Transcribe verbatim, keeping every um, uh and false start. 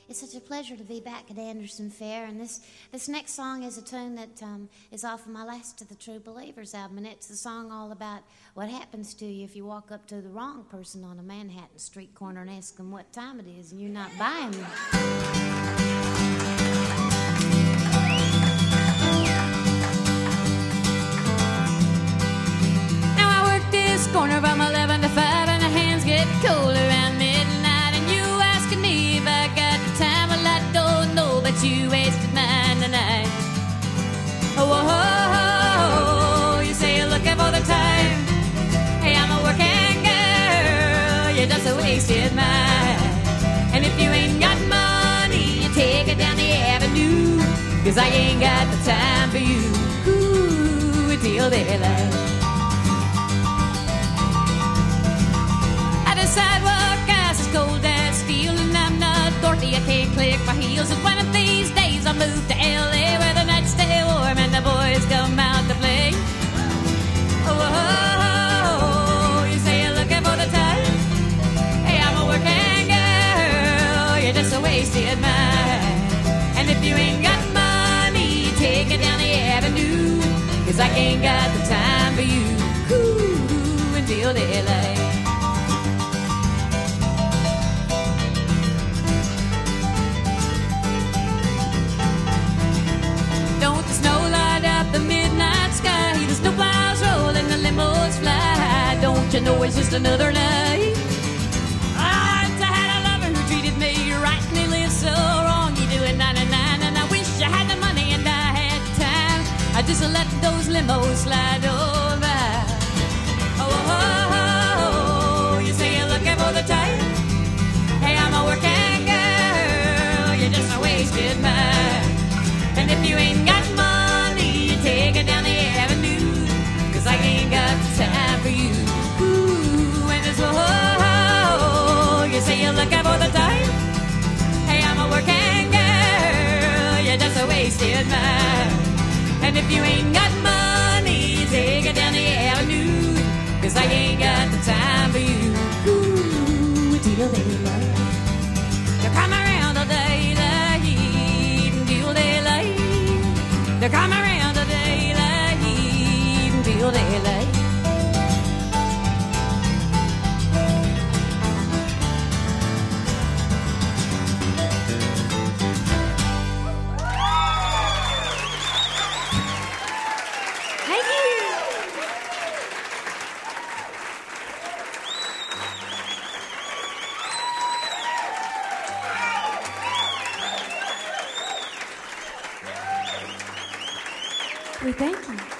It's such a pleasure to be back at Anderson Fair, and this, this next song is a tune that um, is off of my Last of the True Believers album, and it's a song all about what happens to you if you walk up to the wrong person on a Manhattan street corner and ask them what time it is and you're not buying them. Corner from eleven to five, and the hands get cold around midnight, and you asking me if I got the time. Well, I don't know, but you wasted mine tonight. Oh, oh, oh, oh, you say you're looking for the time. Hey, I'm a working girl, you just wasted mine. And if you ain't got money, you take it down the avenue, 'cause I ain't got the time for you. Ooh, till daylight. Sidewalk ice is cold as steel, and I'm not Dorothy, I can't click my heels. And one of these days I'll move to L A, where the nights stay warm and the boys come out to play. Oh, oh, oh, you say you're looking for the time. Hey, I'm a working girl, you're just a wasted mind. And if you ain't got money, take it down the avenue, 'cause I ain't got the time for you. Ooh, until daylight. Don't you know it's just another night? Once I had a lover who treated me right, and he lived so wrong. You do it ninety-nine, and I wish I had the money and I had time. I just let those limos slide on by. Oh, oh, oh, oh, you say you're looking for the type. Hey, I'm a working girl, you're just a wasted mind. And if you ain't got money, you take it down the avenue, 'cause I ain't got time for you. Ooh, and it's oh, oh, oh, you say you're looking for the type. Hey, I'm a working girl, you're just a wasted mind. And if you ain't got money, you take it down the avenue, 'cause I ain't got the time for you. Ooh, till daylight. You come around the daylight, till daylight. You come around the daylight, till daylight. We thank you.